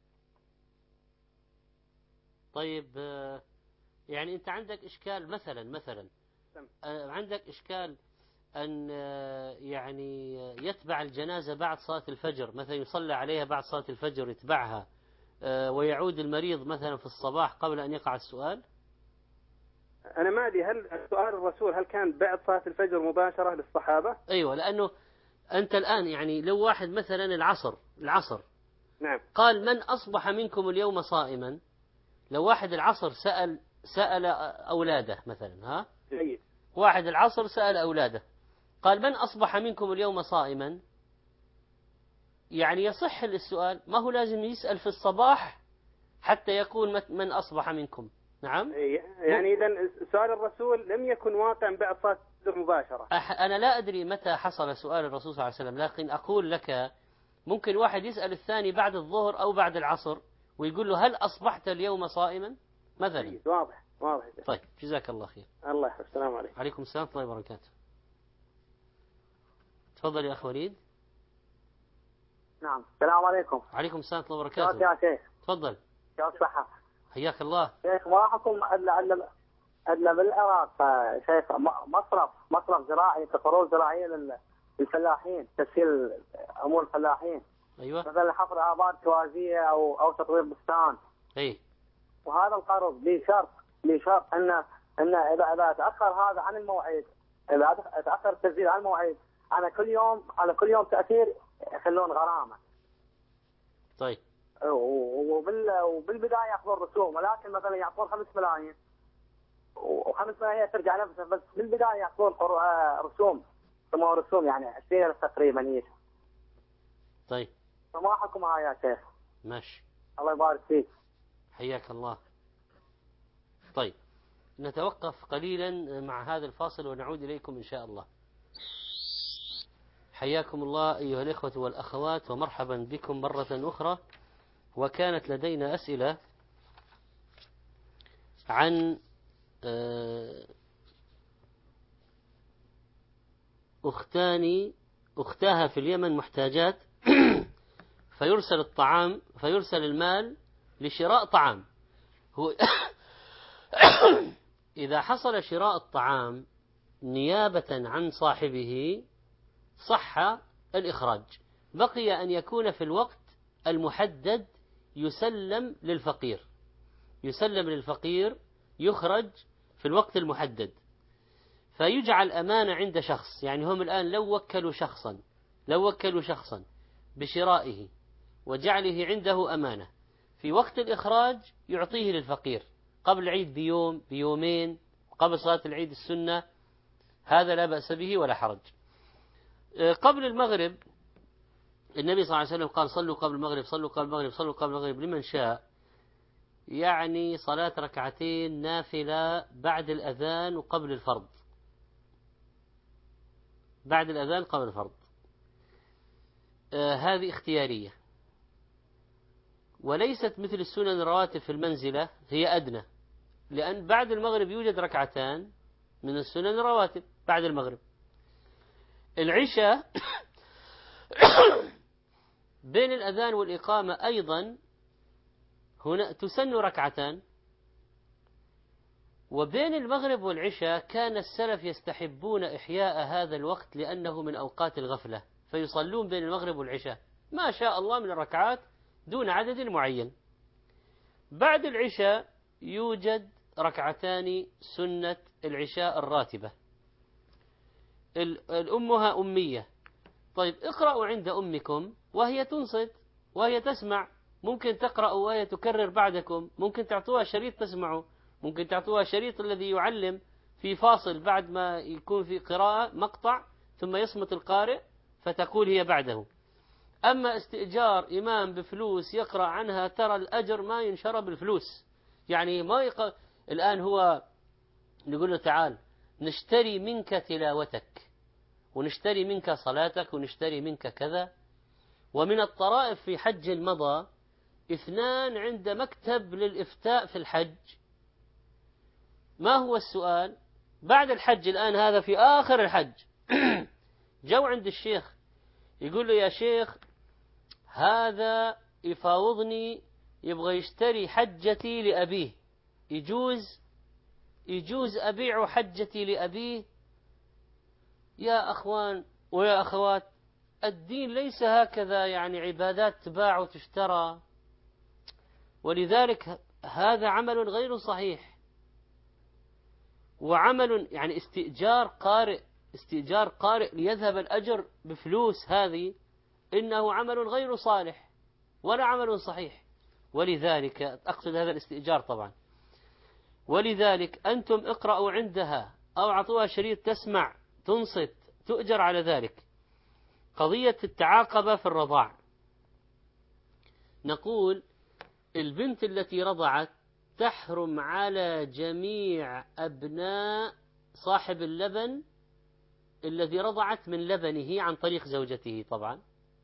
طيب، يعني أنت عندك إشكال مثلا عندك إشكال أن يعني يتبع الجنازة بعد صلاة الفجر، مثلا يصلى عليها بعد صلاة الفجر يتبعها، ويعود المريض مثلا في الصباح قبل أن يقع السؤال.
أنا ما أدري هل سؤال الرسول هل كان بعد صلاة الفجر مباشرة للصحابة؟
أيوة، لأنه أنت الآن يعني لو واحد مثلا العصر
نعم.
قال من أصبح منكم اليوم صائما، لو واحد العصر سأل أولاده مثلا، ها؟
جيد.
واحد العصر سأل أولاده قال من أصبح منكم اليوم صائما، يعني يصح السؤال، ما هو لازم يسأل في الصباح حتى يقول من أصبح منكم. نعم.
يعني إذا سؤال الرسول لم يكن واقعا بعد صلاة الفجر مباشرة.
أنا لا أدري متى حصل سؤال الرسول صلى الله عليه وسلم، لكن أقول لك ممكن واحد يسأل الثاني بعد الظهر أو بعد العصر ويقول له هل أصبحت اليوم صائما مثلا.
واضح.
طيب، جزاك الله خير.
الله يحفظك. السلام عليكم.
عليكم السلام ورحمة الله وبركاته. تفضل يا أخ وليد.
نعم. السلام عليكم.
عليكم السلام ورحمة الله وبركاته.
يا شيخ.
تفضل.
يا صحة.
حياك الله.
شيخ، ما حكم أدلى بالعراق شيخ مصرف زراعي، تقرير زراعية للفلاحين، تسهيل أمور الفلاحين.
أيوة.
مثلا حفر آبار توازية أو تطوير بستان.
أي.
وهذا القرض بشرط أن إذا تأخر هذا عن الموعد، إذا تأخر التسجيل عن الموعد، على كل يوم تأثير يخلون غرامة.
طيب.
وبالبداية يأخذون رسوم، ولكن مثلا يعطون 5 ملايين و5 ملايين ترجع نفسها، بس بالبداية يأخذون رسوم، سموها رسوم يعني 20,000 تقريبا.
طيب.
فما حكمها يا شيخ؟
ماشي.
الله يبارك فيك.
حياك الله. طيب، نتوقف قليلا مع هذا الفاصل ونعود إليكم إن شاء الله. حياكم الله أيها الإخوة والأخوات، ومرحبا بكم مرة أخرى. وكانت لدينا أسئلة عن أختاها في اليمن محتاجات فيرسل المال لشراء طعام. هو إذا حصل شراء الطعام نيابة عن صاحبه صح الإخراج، بقي أن يكون في الوقت المحدد يسلم للفقير يخرج في الوقت المحدد، فيجعل أمانة عند شخص. يعني هم الآن لو وكلوا شخصا بشرائه وجعله عنده أمانة، في وقت الإخراج يعطيه للفقير قبل العيد بيوم بيومين، قبل صلاة العيد السنة، هذا لا بأس به ولا حرج. قبل المغرب النبي صلى الله عليه وسلم قال صلوا قبل المغرب، صلوا قبل المغرب، صلوا قبل المغرب لمن شاء، يعني صلاة ركعتين نافلة بعد الأذان وقبل الفرض، بعد الأذان قبل الفرض. هذه اختيارية، وليست مثل السنن الرواتب في المنزلة، هي أدنى، لأن بعد المغرب يوجد ركعتان من السنن الرواتب بعد المغرب. العشاء بين الأذان والإقامة أيضا هنا تسن ركعتان، وبين المغرب والعشاء كان السلف يستحبون إحياء هذا الوقت لأنه من أوقات الغفلة، فيصلون بين المغرب والعشاء ما شاء الله من الركعات دون عدد معين. بعد العشاء يوجد ركعتان سنة العشاء الراتبة. الأمها أمية، طيب اقرأوا عند أمكم وهي تنصت وهي تسمع، ممكن تقرأ وهي تكرر بعدكم، ممكن تعطوها شريط تسمعه، ممكن تعطوها شريط الذي يعلم في فاصل بعد ما يكون في قراءة مقطع ثم يصمت القارئ فتقول هي بعده. أما استئجار إمام بفلوس يقرأ عنها ترى الأجر ما ينشر بالفلوس، يعني الآن هو نقول له تعال نشتري منك تلاوتك ونشتري منك صلاتك ونشتري منك كذا. ومن الطرائف في حج المضى 2 عند مكتب للإفتاء في الحج. ما هو السؤال؟ بعد الحج الآن هذا في آخر الحج جو عند الشيخ يقول له يا شيخ هذا يفاوضني يبغى يشتري حجتي لأبيه، يجوز أبيع حجتي لأبيه؟ يا أخوان ويا أخوات، الدين ليس هكذا، يعني عبادات تباع وتشترى، ولذلك هذا عمل غير صحيح، وعمل يعني استئجار قارئ ليذهب الأجر بفلوس، هذه إنه عمل غير صالح ولا عمل صحيح. ولذلك أقصد هذا الاستئجار طبعا. ولذلك أنتم اقرأوا عندها أو أعطوها شريط تسمع تنصت تؤجر على ذلك. قضية التعاقبة في الرضاع، نقول البنت التي رضعت تحرم على جميع أبناء صاحب اللبن الذي رضعت من لبنه عن طريق زوجته طبعا.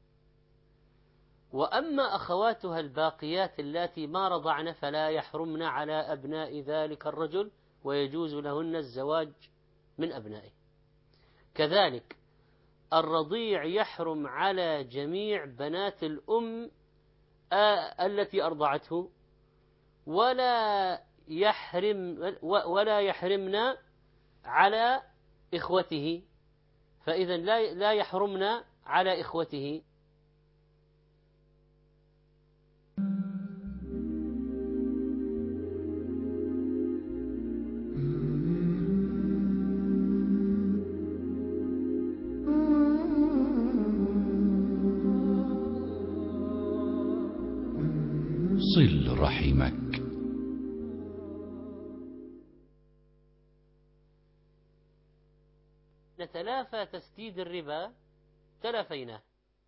وأما أخواتها الباقيات اللاتي ما رضعن فلا يحرمن على أبناء ذلك الرجل ويجوز لهن الزواج من أبنائه. كذلك الرضيع يحرم على جميع بنات الأم التي أرضعته، ولا يحرمن على إخوته، فإذا لا يحرمن على إخوته.
صل رحمك.
نتلافى تسديد الربا تلافيناه،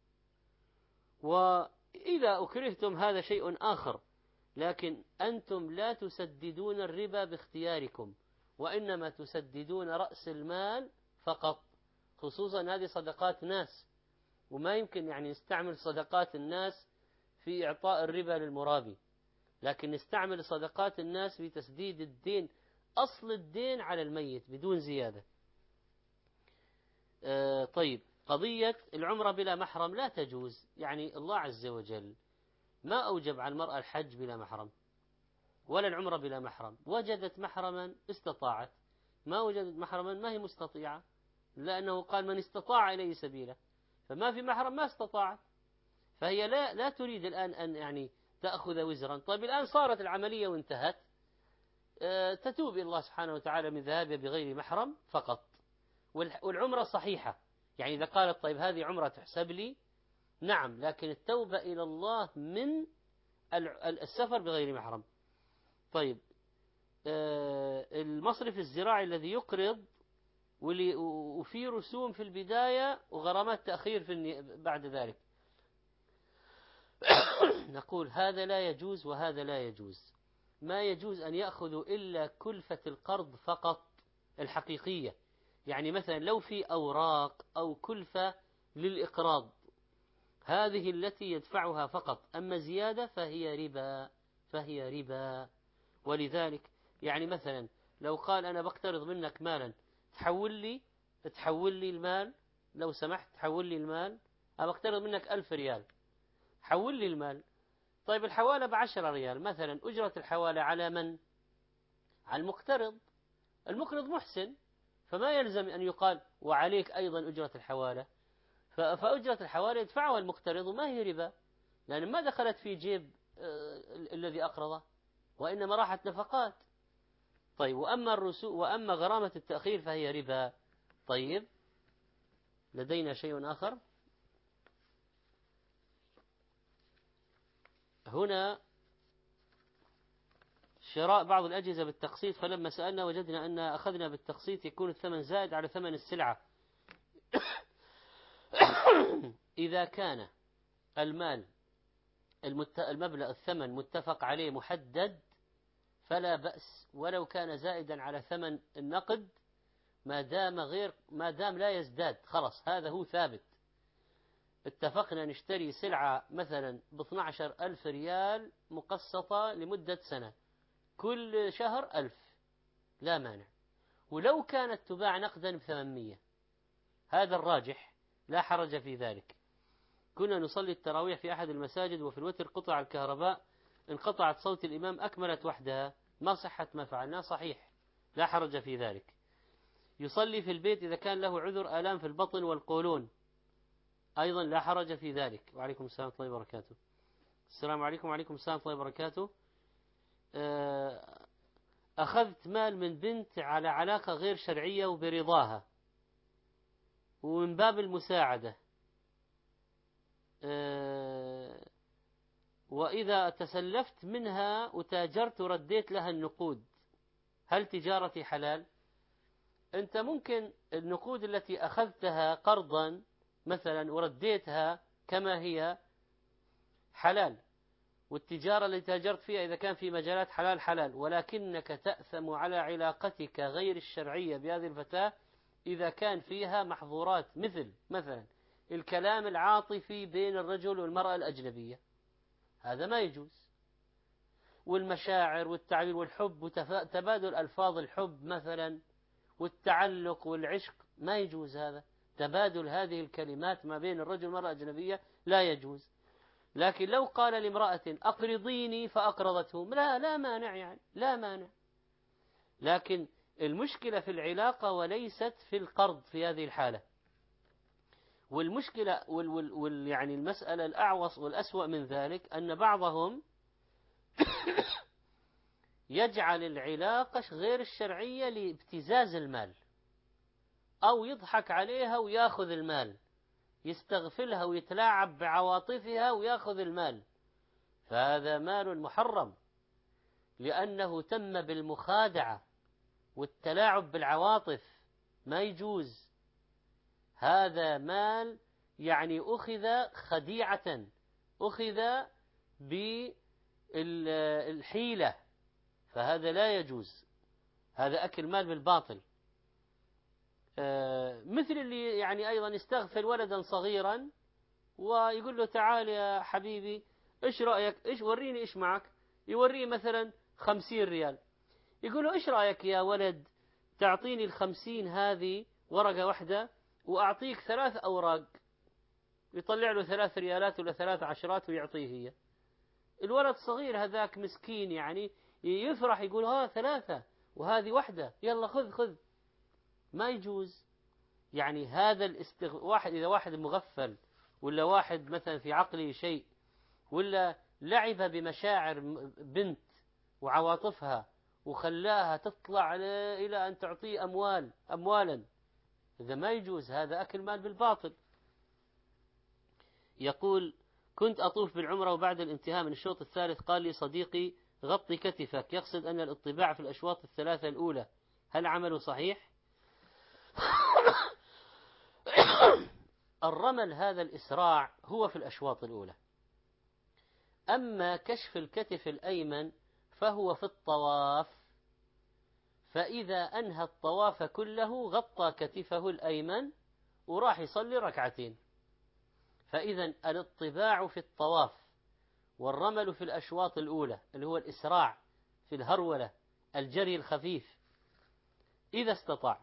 وإذا أكرهتم هذا شيء آخر، لكن أنتم لا تسددون الربا باختياركم، وإنما تسددون رأس المال فقط، خصوصا هذه صدقات ناس، وما يمكن يعني نستعمل صدقات الناس في إعطاء الربا للمرابي، لكن نستعمل صدقات الناس في تسديد الدين، أصل الدين على الميت بدون زيادة. طيب قضية العمرة بلا محرم لا تجوز، يعني الله عز وجل ما أوجب على المرأة الحج بلا محرم ولا العمرة بلا محرم. وجدت محرما استطاعت، ما وجدت محرما ما هي مستطيعة، لأنه قال من استطاع إليه سبيلا. فما في محرم ما استطاعت، فهي لا تريد الآن أن يعني تأخذ وزرا. طيب الآن صارت العملية وانتهت، تتوب إلى الله سبحانه وتعالى من ذهابها بغير محرم فقط، والعمرة صحيحة. يعني إذا قالت طيب هذه عمرة تحسب لي، نعم، لكن التوبة إلى الله من السفر بغير محرم. طيب المصرف الزراعي الذي يقرض وفي رسوم في البداية وغرامات تأخير بعد ذلك، نقول هذا لا يجوز وهذا لا يجوز. ما يجوز أن يأخذوا إلا كلفة القرض فقط الحقيقية، يعني مثلا لو في أوراق أو كلفة للإقراض، هذه التي يدفعها فقط، أما زيادة فهي ربا. ولذلك يعني مثلا لو قال أنا بقترض منك مالا، تحول لي المال، لو سمحت تحول لي المال، أنا بقترض منك 1000 ريال، حول لي المال. طيب الحوالة ب10 ريال مثلا، أجرة الحوالة على من؟ على المقترض. المقرض محسن، فما يلزم أن يقال وعليك أيضا أجرة الحوالة، فأجرة الحوالة يدفعها المقترض وما هي ربا، لأن ما دخلت في جيب الذي أقرضه، وإنما راحت نفقات. طيب وأما غرامة التأخير فهي ربا. طيب لدينا شيء آخر هنا، شراء بعض الأجهزة بالتقسيط، فلما سألنا وجدنا أن أخذنا بالتقسيط يكون الثمن زائد على ثمن السلعة. إذا كان المبلغ الثمن متفق عليه محدد فلا بأس، ولو كان زائدا على ثمن النقد، ما دام لا يزداد، خلاص هذا هو ثابت. اتفقنا نشتري سلعة مثلا ب12,000 ريال مقسطة لمدة سنة، كل شهر 1000، لا مانع. ولو كانت تباع نقدا ب800، هذا الراجح، لا حرج في ذلك. كنا نصلي التراويح في أحد المساجد، وفي الوتر قطع الكهرباء، انقطعت صوت الإمام، أكملت وحدها، ما صحة ما فعلنا، صحيح، لا حرج في ذلك. يصلي في البيت إذا كان له عذر آلام في البطن والقولون، أيضا لا حرج في ذلك. وعليكم السلام ورحمة الله وبركاته. السلام عليكم. وعليكم السلام ورحمة الله وبركاته. أخذت مال من بنت على علاقة غير شرعية وبرضاها ومن باب المساعدة، وإذا تسلفت منها وتاجرت ورديت لها النقود، هل تجارتي حلال؟ أنت ممكن النقود التي أخذتها قرضا مثلا ورديتها كما هي حلال، والتجارة التي تاجرت فيها إذا كان في مجالات حلال، ولكنك تأثم على علاقتك غير الشرعية بهذه الفتاة إذا كان فيها محظورات، مثلا الكلام العاطفي بين الرجل والمرأة الأجنبية، هذا ما يجوز. والمشاعر والتعبير والحب وتبادل ألفاظ الحب مثلا والتعلق والعشق، ما يجوز هذا. تبادل هذه الكلمات ما بين الرجل والمرأة الأجنبية لا يجوز. لكن لو قال لامرأة أقرضيني فأقرضته، لا مانع، يعني لا مانع. لكن المشكلة في العلاقة وليست في القرض في هذه الحالة. والمشكلة يعني المسألة الأعوص والأسوأ من ذلك أن بعضهم يجعل العلاقة غير الشرعية لابتزاز المال، أو يضحك عليها ويأخذ المال، يستغفلها ويتلاعب بعواطفها ويأخذ المال، فهذا مال محرم، لأنه تم بالمخادعة والتلاعب بالعواطف، ما يجوز. هذا مال يعني أخذ خديعة، أخذ بالحيلة، فهذا لا يجوز، هذا أكل مال بالباطل. مثل اللي يعني أيضا يستغفل ولدا صغيرا ويقول له تعال يا حبيبي إيش رأيك، وريني إيش معك، يوريه مثلا 50 ريال، يقول له إيش رأيك يا ولد تعطيني 50 هذه ورقة واحدة وأعطيك 3 أوراق، يطلع له 3 ريالات ولا 3 عشرات ويعطيه هي. الولد صغير هذاك مسكين يعني يفرح، يقول 3 وهذه واحدة، يلا خذ. ما يجوز. يعني هذا إذا واحد مغفل، ولا واحد مثلا في عقله شيء، ولا لعب بمشاعر بنت وعواطفها وخلاها تطلع إلى أن تعطيه أموالا، إذا ما يجوز، هذا أكل مال بالباطل. يقول: كنت أطوف بالعمرة، وبعد الانتهاء من الشوط الثالث قال لي صديقي: غطي كتفك، يقصد أن الاطباع في الأشواط الثلاثة الأولى، هل عمله صحيح؟ الرمل هذا الإسراع هو في الأشواط الأولى، أما كشف الكتف الأيمن فهو في الطواف، فإذا أنهى الطواف كله غطى كتفه الأيمن وراح يصلي ركعتين. فإذا الاطباع في الطواف والرمل في الأشواط الأولى اللي هو الإسراع في الهرولة، الجري الخفيف إذا استطاع.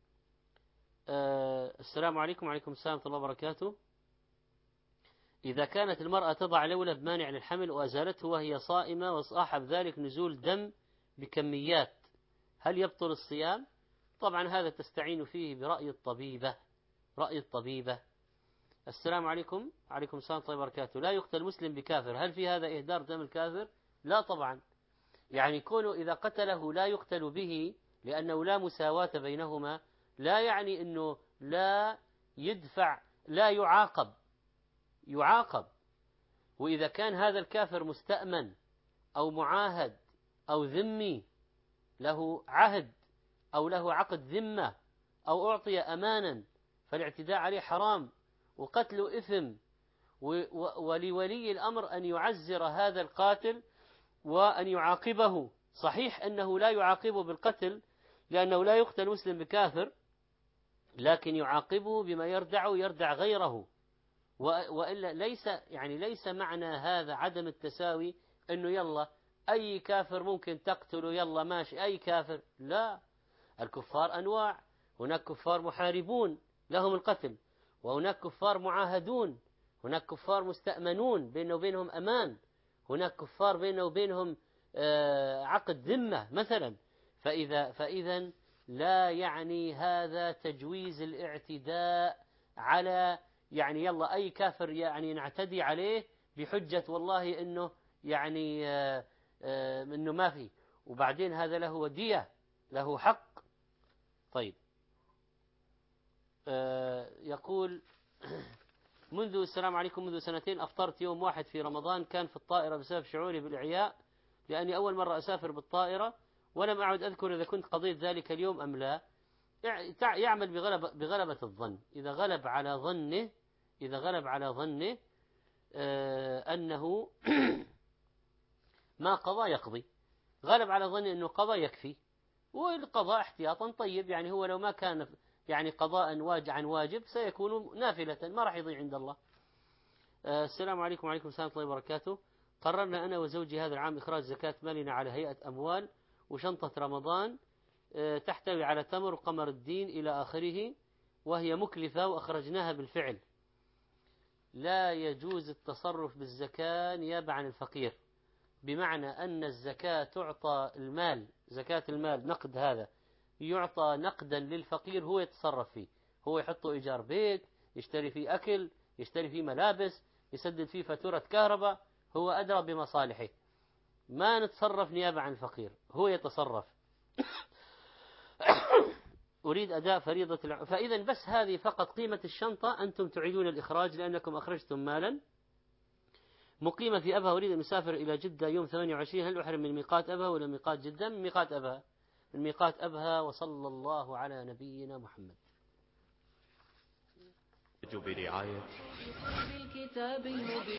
السلام عليكم. وعليكم السلام ورحمة الله وبركاته. إذا كانت المرأة تضع لولب مانع للحمل وأزالته وهي صائمة وصاحب ذلك نزول دم بكميات، هل يبطل الصيام؟ طبعا هذا تستعين فيه برأي الطبيبة. السلام عليكم. وعليكم السلام ورحمة الله وبركاته. لا يقتل مسلم بكافر، هل في هذا إهدار دم الكافر؟ لا طبعا، يعني كونه إذا قتله لا يقتل به لأنه لا مساواة بينهما، لا يعني أنه لا يدفع، لا يعاقب. وإذا كان هذا الكافر مستأمن أو معاهد أو ذمي، له عهد أو له عقد ذمة أو أعطي أمانا، فالاعتداء عليه حرام وقتله إثم، ولولي الأمر أن يعزر هذا القاتل وأن يعاقبه. صحيح أنه لا يعاقبه بالقتل لأنه لا يقتل مسلم بكافر، لكن يعاقبه بما يردع غيره. وإلا ليس معنى هذا عدم التساوي، أنه يلا أي كافر ممكن تقتله، يلا ماشي أي كافر. لا، الكفار أنواع، هناك كفار محاربون لهم القتل، وهناك كفار معاهدون، هناك كفار مستأمنون بينه وبينهم أمان، هناك كفار بينه وبينهم عقد ذمة مثلا. فإذا لا يعني هذا تجويز الاعتداء على، يعني يلا أي كافر يعني نعتدي عليه بحجة والله إنه يعني إنه ما في، وبعدين هذا له ودية، له حق. طيب، يقول: السلام عليكم، منذ 2 أفطرت يوم واحد في رمضان، كان في الطائرة بسبب شعوري بالإعياء لأني أول مرة أسافر بالطائرة، ولم أعد أذكر إذا كنت قضيت ذلك اليوم أم لا. يعمل بغلبة الظن. إذا غلب على ظنه أنه ما قضى يقضي، غلب على ظنه أنه قضى يكفي، والقضاء احتياطا طيب. يعني هو لو ما كان يعني قضاء عن واجب سيكون نافلة، ما راح يضيع عند الله. السلام عليكم. وعليكم السلام ورحمة الله وبركاته. قررنا أنا وزوجي هذا العام إخراج زكاة مالنا على هيئة أموال وشنطة رمضان تحتوي على تمر وقمر الدين إلى آخره، وهي مكلفة وأخرجناها بالفعل. لا يجوز التصرف بالزكاة نيابة عن الفقير، بمعنى أن الزكاة تعطى المال، زكاة المال نقد، هذا يعطى نقدا للفقير، هو يتصرف فيه، هو يحطه إيجار بيت، يشتري فيه أكل، يشتري فيه ملابس، يسدد فيه فاتورة كهرباء، هو أدرى بمصالحه. ما نتصرف نيابة عن الفقير، هو يتصرف. أريد أداء فريضة فإذا بس هذه فقط قيمة الشنطة أنتم تعيدون الإخراج لأنكم أخرجتم مالا. مقيمة في أبها، أريد أن أسافر إلى جدة يوم 28، هل أحرم من ميقات أبها ولا ميقات جدة؟ من ميقات أبها. وصلى الله على نبينا محمد.
برعاية